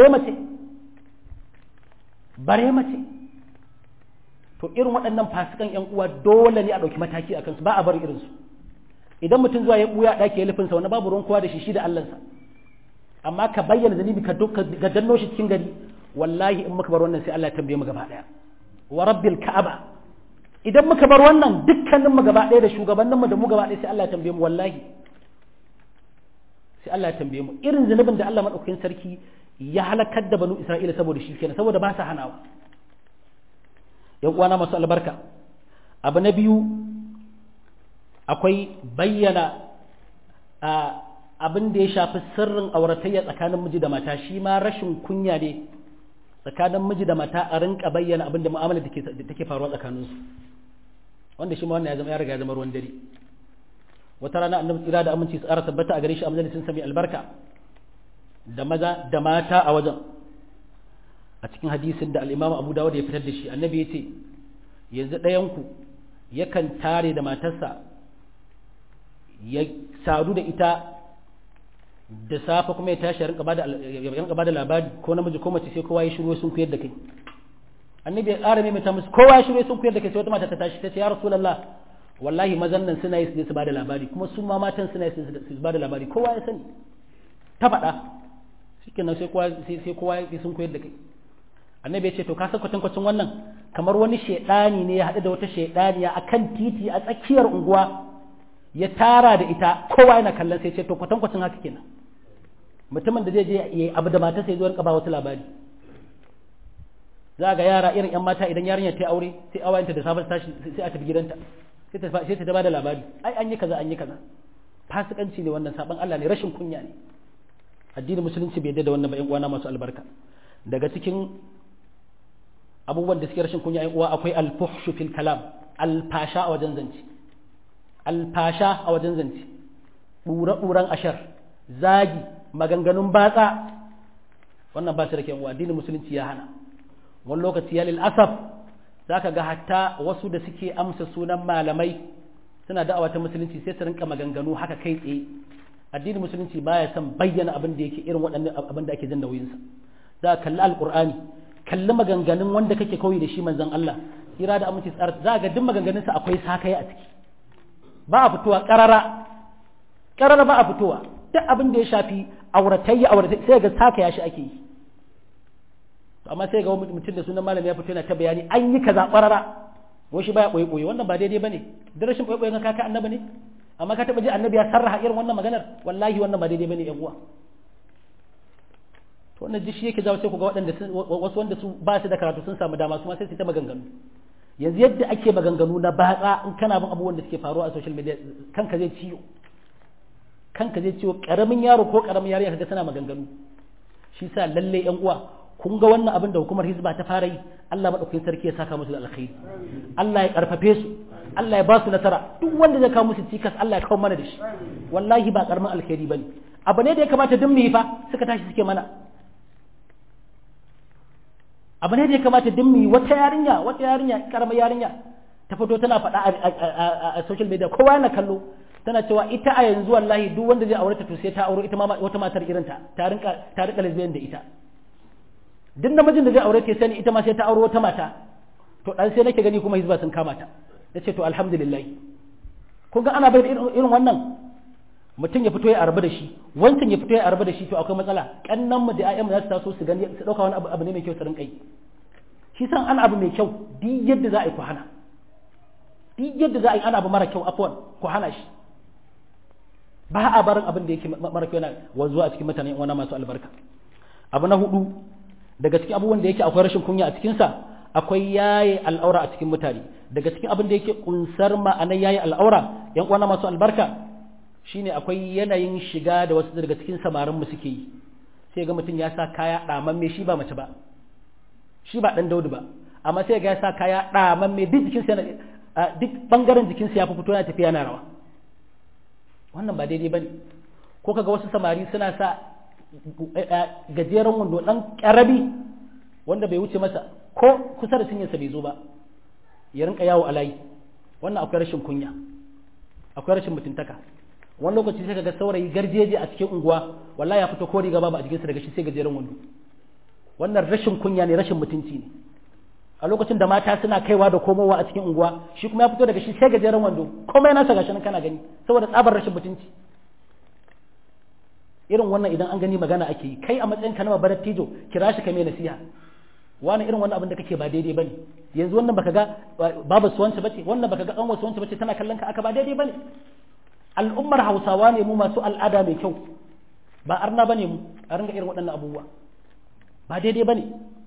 bare mace to irin waɗannan fasikan ƴan uwa dole ne a ɗauki mataki a kansu ba a bar irinsu idan mutum zuwa ya ɓuya ɗaki ya lufinsa wani babu ruwan kowa da shi da Allahnsa amma ka bayyana zanibi ka danno shi cikin gari wallahi in muka bar wannan sai Allah ya tambaye mu gaba ɗaya wa rabbil ka'aba idan muka bar wannan dukkanin mu gaba ɗaya da shugabannin mu da mu gaba ɗaya sai Allah ya tambaye mu wallahi sai Allah ya tambaye mu irin zunubin da Allah madaukakin sarki ya halakar da banu Isra'ila saboda shi kenan saboda ba sa hanawa yan uwana masu albarka abu na biyu akwai bayyana abin da ya shafi sirrin auratayya tsakanin miji da mata shi ma rashin kunya ne tsakanin miji da mata a rinka bayyana abin da mu'amala da take faruwa tsakaninsu wanda shi ma wannan ya riga ya zama ruwan dare wata rana annabi tsira da aminci tsara tabbata a gare shi a majalisin sami albarka da maza da mata a wajen a cikin hadisin da al-Imam Abu Dawud ya fitar da shi annabi ya ce yanzu ɗayanku yakan tare da matarsa ya sadu da ita da safe kuma ya tashi ya rinka bada labari ko namiji ko mace sai kowa ya shiru sun kuyar da kai annabi ya ƙara mai musu kowa ya shiru sun kuyar da kai sai wata mata ta tashi ta ce ya rasulullah wallahi mazan nan suna yi su bada labari kuma su ma matan suna yi su bada labari kowa ya sani ta faɗa shikenan sai kowa ya sun kuyar da kai annabi ya ce to ka san kwatankwacin wannan kamar wani shedani ne ya haɗu da wata shedaniya akan titi a tsakiyar unguwa ya tara da ita kowa yana kallon sai ce to kwatankwacin haka kenan mutumin da zai je yayi abu da mata sai zo rinka ba wata labari za ga yara irin yan mata idan yarinya ta aure sai awayenta da safe tashi sai a tafi gidanta sai ta ba da labari ai an yi kaza fasikanci ne wannan saban Allah ne rashin kunya ne addinin musulunci bai yarda da wannan ba ƴan uwana masu albarka daga cikin abubuwan da suke rashin kunya ƴan uwa akwai al-fuhshu fil kalam al-fasha a wajen zance alfasha a wajen zance ɗura-ɗuran ashar zagi maganganun batsa wannan ba su da kyanwa addinin musulunci ya hana wani lokaci ya lil'asaf za ka ga hatta wasu da suke amsa sunan malamai suna da'awa ta musulunci sai su rinka maganganu haka kai tsaye addinin musulunci baya son bayyana abin da yake irin waɗannan abin da ake jin nauyinsa za ka kalli alƙur'ani kalli maganganun wanda kake koyi da shi manzon Allah kira da aminci tsara za ga duk maganganunsa akwai sakai a ciki ba a fitowa ƙarara ba a fitowa duk abin da ya shafi auratayya sai ga saka ya shi ake yi amma sai ga mutum da sunan malami ya fito yana ta bayani an yi kaza ƙarara wai shi baya ɓoye wannan ba daidai bane da rashin ɓoye ga kaka annabi ne amma ka taɓa ji annabi ya sarraha irin wannan maganar wallahi wannan ba daidai bane yan uwa to wannan ji shi yake jawo sai ku ga waɗanda wasu wanda su ba su da karatu sun samu dama su ma sai su ta maganganu yanzu yadda ake maganganu na batsa in kana bin abubuwan da suke faruwa a social media kanka zai ciwo karamin yaro ko karamin yarinya kaga tana maganganu shi sa lalle yan uwa kun ga wannan abin da hukumar hizba ta fara yi Allah madaukakin sarki ya saka musu da alkhairi Allah ya karfafe su Allah ya ba su nasara duk wanda zai kawo musu cikas Allah ya kawo mana da shi wallahi ba karamin alkhairi bane abu ne da ya kamata duk mu yi fa suka tashi suke mana abu ne da ya kamata din mu wata yarinya karamar yarinya ta fito tana faɗa a social media kowa yana kallo tana cewa ita a yanzu wallahi duk wanda zai aure ta to sai ta aure ita ma wata matar irin ta rinka lesbian da ita duk namijin da zai aure ta sani ita ma sai ta aure wata mata to dan sai nake gani kuma hizba sun kama ta nace to alhamdulillah ko ga ana bai irin wannan mutum ya fito ya arba da shi wancan ya fito ya arba da shi to akwai matsala kannan mu da ayyan mu za su taso su gani su dauka wani abu ne mai kyau su rinka yi shi san ana abu mai kyau duk yadda za a yi ku hana duk yadda za a yi ana abu mara kyau afwan ku hana shi ba a barin abin da yake mara kyau yana wanzuwa a cikin mutane wani masu albarka. Abu na 4 daga cikin abubuwan da yake akwai rashin kunya a cikinsa akwai yaye al'aura a cikin mutane. Daga cikin abin da yake kunsar ma'anar yaye al'aura yan uwana masu albarka shine akwai yanayin shiga da wasu daga cikin samarin mu suke yi. Sai ga mutum ya sa kaya damamme shi ba mace ba, shi ba dan Daudu ba, amma sai ga ya sa kaya damamme duk jikinsa yana duk bangaren jikinsa ya fi fito yana tafiya yana rawa. Wannan ba daidai bane. Ko kaga wasu samari suna sa gajeren wando dan karabi wanda bai wuce masa ko kusa da cinyarsa bai zo ba ya rinka yawo a layi. Wannan akwai rashin kunya, akwai rashin mutuntaka. Wani lokaci sai kaga saurayi garjeje a cikin unguwa wallahi ya fito ko riga babu a jikinsa daga shi sai gajeren wando. Wannan rashin kunya ne, rashin mutunci ne. A lokacin da mata suna kaiwa da komowa a cikin unguwa shi kuma ya fito daga shi sai gajeren wando komai nasa gashi nan kana gani saboda tsabar rashin mutunci. Irin wannan idan an gani magana ake yi, kai a matsayin ka na babbar tijo kira shi ka mai nasiha. Wani irin wannan abin da kake ba daidai bane. Yanzu wannan baka ga babu suwanci bace, wannan baka ga an wasu wanci bace tana kallon ka aka ba daidai bane. Al'ummar Hausawa ne mu masu al'ada mai kyau, ba arna bane mu a ringa irin waɗannan abubuwa, ba daidai bane.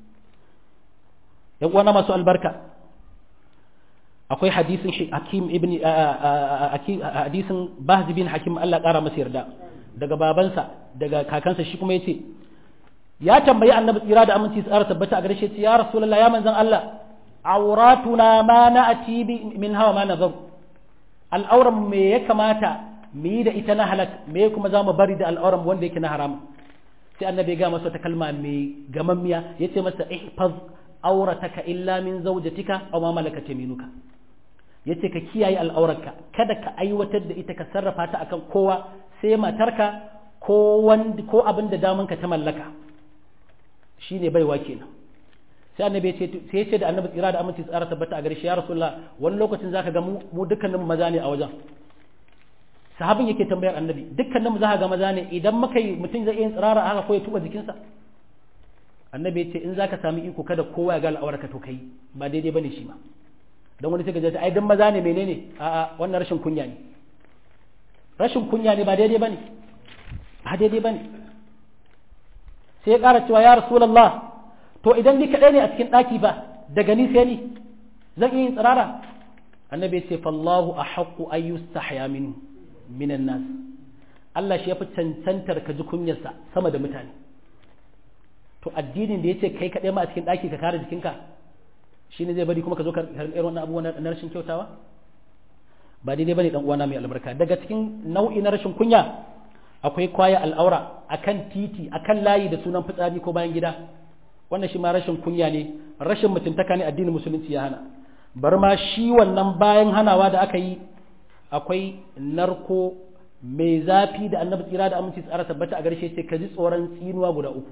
Yan uwana masu albarka, akwai hadisin Hakim ibn hadisin Bahz bin Hakim Allah ƙara masa yarda daga babansa daga kakansa shi kuma yace ya tambayi Annabi tsira da aminci tsara tabbata a gare shi ya Rasulullah ya manzon Allah auratuna ma na'ati min hawa ma nazar, al'auran me ya kamata mu yi da ita na halak, me kuma za mu bari da al'auran wanda yake na haram. Sai Annabi ya ga masa ta kalma mai gamammiya yace masa ihfaz aurataka illa min zawjatika aw ma malakat yaminuka, yace ka kiyaye al'aurarka kada ka aiwatar da ita ka sarrafa ta akan kowa sai matarka ko abin da damanka ta mallaka, shine baiwa kenan. Sai Annabi ya ce da Annabi tsira da aminci tsara tabbata a gare shi ya Rasulullah wani lokacin zaka ga mu dukkanin maza ne a wajen. Sahabin yake tambayar Annabi dukkanin mu zaka ga maza ne idan muka yi mutum zai yin tsirara haka ko ya tuba jikinsa. Annabi ya ce in zaka sami iko kada kowa ya ga al'aurarka to kai ba daidai bane shi ma. Dan wani sai ka ji ai dan maza ne menene a'a wannan rashin kunya ne. Rashin kunya ne ba daidai bane. Ba daidai bane. Sai ya ƙara cewa ya Rasulullah to idan ni kaɗai ne a cikin ɗaki ba daga ni sai ni zan iya yin tsirara. Annabi ya ce fallahu ahaqqu an yustahya min minan nas, Allah shi ya fi cancantar ka ji kunyarsa sama da mutane. To addinin da ya ce kai kaɗai ma a cikin ɗaki ka kare jikinka shi ne zai bari kuma ka zo ka irin wannan abubuwan na rashin kyautawa? Ba daidai bane dan uwana mai albarka. Daga cikin nau'i na rashin kunya akwai kwaya al'aura akan titi akan layi da sunan fitsari ko bayan gida. Wannan shi ma rashin kunya ne, rashin mutuntaka ne, addinin musulunci ya hana. Bar ma shi wannan bayan hanawa da aka yi akwai narko mai zafi da Annabi tsira da aminci tsara tabbata a garshe ce ka ji tsoron tsinuwa guda uku.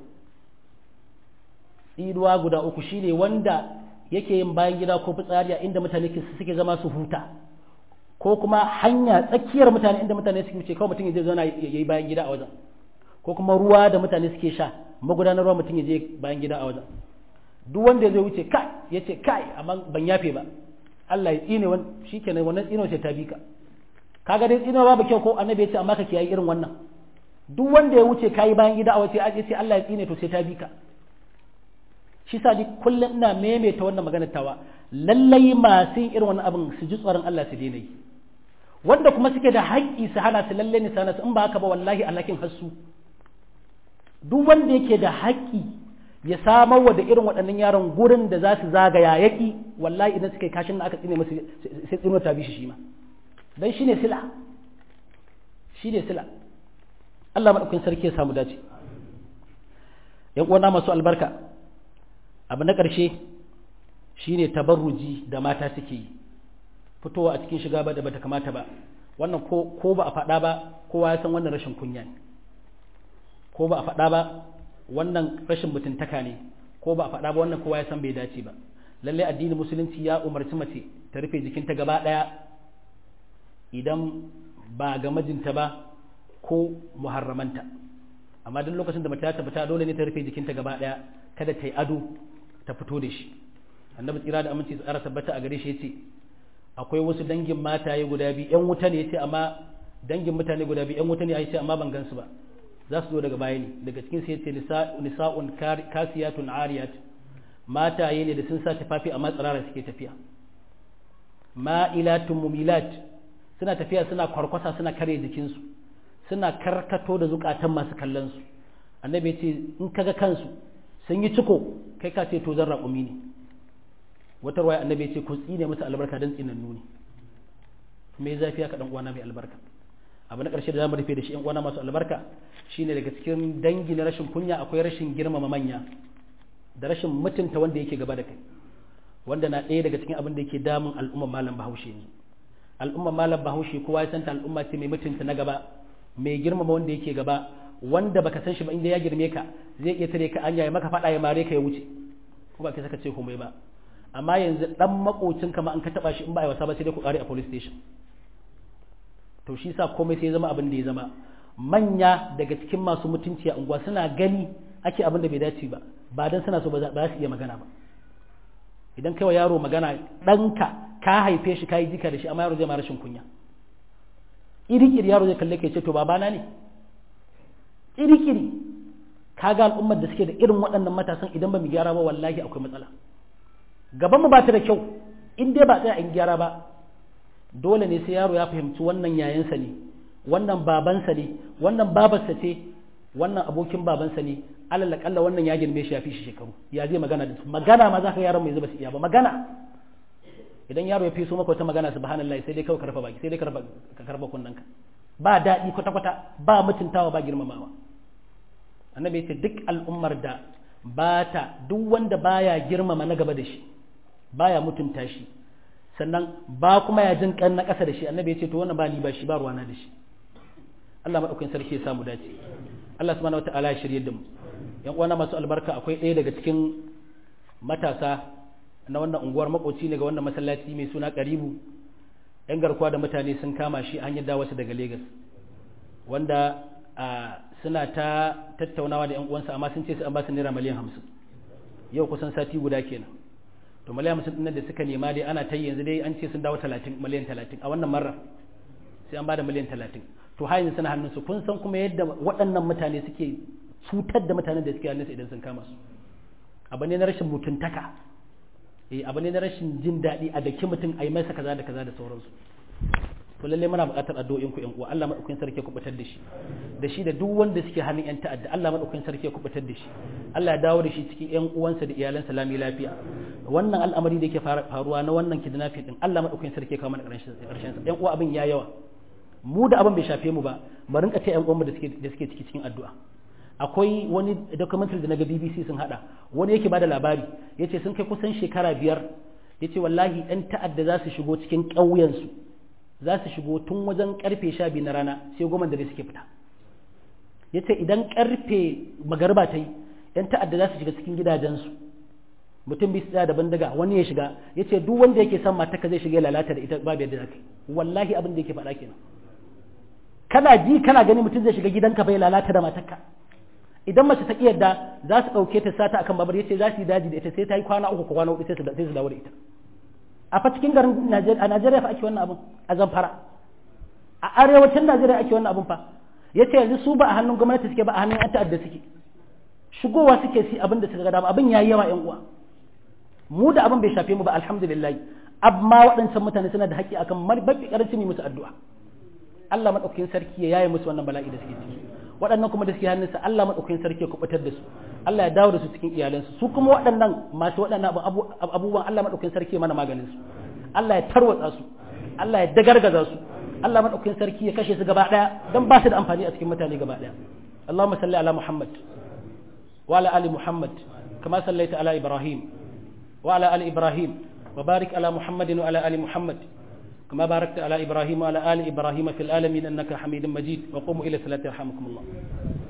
Tsinuwa guda uku shine wanda yake yin bayan gida ko fitsari a inda mutane suke zama su huta, ko kuma hanya tsakiyar mutane inda mutane suke wuce kawai mutum ya je zauna ya yi bayan gida a wajen, ko kuma ruwa da mutane suke sha magudanar ruwa mutum ya je bayan gida a wajen. Duk wanda ya zai wuce kai ya ce kai amma ban yafe ba Allah ya tsine wani shikenan wannan tsino ce ta bi ka. Kaga dai tsino babu kyau ko Annabi ya ce amma ka kiyaye irin wannan. Duk wanda ya wuce kai bayan gida a waje ya ce Allah ya tsine to sai ta bi ka. Shi sa ni kullum ina maimaita wannan maganar tawa lallai masu irin wannan abin su ji tsoron Allah su daina yi, wanda kuma suke da haƙƙi su hana su lalle ne sana su in ba haka ba wallahi alhakin hassu. Duk wanda yake da haƙƙi ya samar wa da irin waɗannan yaron gurin da za su zagaya yaƙi wallahi idan suka yi kashin da aka tsine musu sai tsino ta bi shi ma dan shine sila, shine sila. Allah madaukakin sarki ya samu dace. Yan uwana masu albarka, abu na ƙarshe shine tabarruji da mata suke yi, fitowa a cikin shiga ba da bata kamata ba. Wannan ko ba a faɗa ba kowa ya san wannan rashin kunya ne, ko ba a faɗa ba wannan rashin mutuntaka ne, ko ba a faɗa ba wannan kowa ya san bai dace ba. Lallai addinin musulunci ya umarci mace ta rufe jikinta gaba ɗaya, idan ba ga mijinta ba ko muharramanta. Amma duk lokacin da mace ta fita dole ne ta rufe jikinta gaba daya, kada ta yi ado ta fito da shi. Annabi tsira da aminci tsara tabbata a gare shi yace akwai wasu dangin mataye guda biyu ƴan wuta ne yace, amma dangin mutane guda biyu ƴan wuta ne yace, amma ban gansu ba, za su zo daga baya ne. Daga cikin sai yace nisa'un kasiyatun ariyat, mataye ne da sun sa tufafi amma tsirara suke tafiya. Ma'ilatun mumilat, suna tafiya suna kwarkwasa suna kare jikinsu, suna karkato da zukatan masu kallon su. Annabi ya ce in kaga kansu sun yi ciko kai ka ce to zan raƙumi ne. Wata ruwaya annabi ya ce ku tsine musu albarka dan tsinannu ne. Me zafi ka dan uwana mai albarka. Abu na ƙarshe da zamu rufe da shi ƴan uwana masu albarka shine daga cikin dangi na rashin kunya akwai rashin girmama manya da rashin mutunta wanda yake gaba da kai, wanda na ɗaya daga cikin abin da yake damun al'ummar malam Bahaushe ne. Al'ummar malam Bahaushe kowa ya santa al'umma ce mai mutunta na gaba, mai girmama wanda yake gaba, wanda baka san shi ba inda ya girme ka zai iya tare ka anya ya maka faɗa ya mare ka ya wuce ko ba kai saka ce komai ba. Amma yanzu dan makocin ka ma an ka taba shi in ba ai wasa ba sai dai ku kare a police station. To shi sa komai sai ya zama abin da ya zama. Manya daga cikin masu mutunci a unguwa suna gani ake abin da bai dace ba, ba dan suna so ba za su iya magana ba. Idan kai wa yaro magana ɗanka ka haife shi ka yi jika da shi amma yaro zai ma rashin kunya, iri-iri yaro zai kalle ka ce to babana ne, iri-iri. Ka ga al'ummar da suke da irin waɗannan matasan idan ba mu gyara ba wallahi akwai matsala. Gaban mu ba ta da kyau in dai ba tsaya in gyara ba. Dole ne sai yaro ya fahimci wannan yayansa ne, wannan babansa ne, wannan babarsa ce, wannan abokin babansa ne, alal kalla wannan ya girme shi ya fi shi shekaru, ya zai magana da su. Magana ma za ka yaron mai zuba su iya ba magana. Idan yaro ya fi so maka wata magana subhanallahi sai dai kawai karfa baki, sai dai ka karba kunnanka. Ba daɗi kwata-kwata, ba mutuntawa, ba girmamawa. Annabi ya ce duk al'ummar da ba ta duk wanda baya girmama na gaba da shi, baya mutunta shi, sannan ba kuma ya jin kan na ƙasa da shi, annabi ya ce to wannan ba ni ba shi, ba ruwana da shi. Allah madaukakin sarki ya samu dace. Allah subhanahu wataala ya shirye da mu. Yan uwana masu albarka, akwai ɗaya daga cikin matasa na wannan unguwar, makoci ne ga wannan masallaci mai suna Karibu. Yan garkuwa da mutane sun kama shi a hanyar dawarsa daga Lagos, wanda suna ta tattaunawa da yan uwansa amma sun ce su an ba su naira miliyan 50. Yau kusan sati guda kenan. To miliyan 50 din da suka nema dai ana ta yanzu dai an ce sun dawo miliyan 30 a wannan marar, sai an ba da miliyan 30. To har yanzu suna hannunsu. Kun san kuma yadda waɗannan mutane suke cutar da mutanen da suke hannunsu idan sun kama su. Abu ne na rashin mutuntaka, abu ne na rashin jin daɗi a daki mutum a yi masa kaza da kaza da sauransu. To lalle muna buƙatar addu'o'in ku ƴan uwa. Allah madaukakin sarki ya kubutar da shi da duk wanda suke hannun ƴan ta'adda. Allah madaukakin sarki ya kubutar da shi. Allah ya dawo da shi cikin ƴan uwansa da iyalansa lami lafiya. Wannan al'amari da yake faruwa na wannan kidnapping din, Allah madaukakin sarki ya kawo mana ƙarshen sa. Ƴan uwa abin ya yawa. Mu da abin bai shafe mu ba, mu rinka ce ƴan uwanmu da suke cikin addu'a. Akwai wani documentary da naga BBC sun hada, wani yake bada labari, yace sun kai kusan shekara 5, yace wallahi ɗan ta'adda za su shigo cikin ƙauyensu, za su shigo tun wajen karfe 12 na rana sai 10 dare suke fita. Yace idan karfe magarba ta yi, ɗan ta'adda za su shiga cikin gidajensu, mutum bai tsaya da bandaga wani ya shiga, yace duk wanda yake son matarka zai shiga lalata da ita babu yadda zaka yi. Wallahi abin da yake faɗa kenan. Kana ji kana gani mutum zai shiga gidanka bai lalata da matarka. Idan mace ta kiyarda za su ɗauke ta sata akan babar, yace za su yi daji da ita sai ta yi kwana 3 ko kwana 4 sai su dawo da ita. A fa cikin garin Najeriya fa ake wannan abun, a Zamfara, a arewacin Najeriya ake wannan abun fa. Yace yanzu su ba a hannun gwamnati suke ba, a hannun ƴan ta'adda suke. Shigowa suke si abin da suka ga dama, abin yayi yawa ƴan uwa. Mu da abin bai shafe mu ba alhamdulillah, amma waɗancan mutane suna da haƙƙi akan mafi ƙarancin yi musu addu'a. Allah madaukakin sarki ya yaye musu wannan bala'i da suke ciki. Waɗannan kuma da suke hannunsa Allah madaukakin sarki ya kubutar da su, Allah ya dawo da su cikin iyalansu. Su kuma waɗannan masu waɗannan abubuwan Allah madaukakin sarki ya mana maganin su, Allah ya tarwatsa su, Allah ya dagargaza su, Allah madaukakin sarki ya kashe su gaba ɗaya dan ba su da amfani a cikin mutane gaba ɗaya. Allahumma salli ala Muhammad wa ala ali Muhammad kama sallaita ala Ibrahim wa ala ali Ibrahim wa barik ala Muhammadin wa ala ali Muhammad كما باركت على إبراهيم وعلى آل إبراهيم في العالمين إنك حميد مجيد وقوموا إلى الصلاة يرحمكم الله.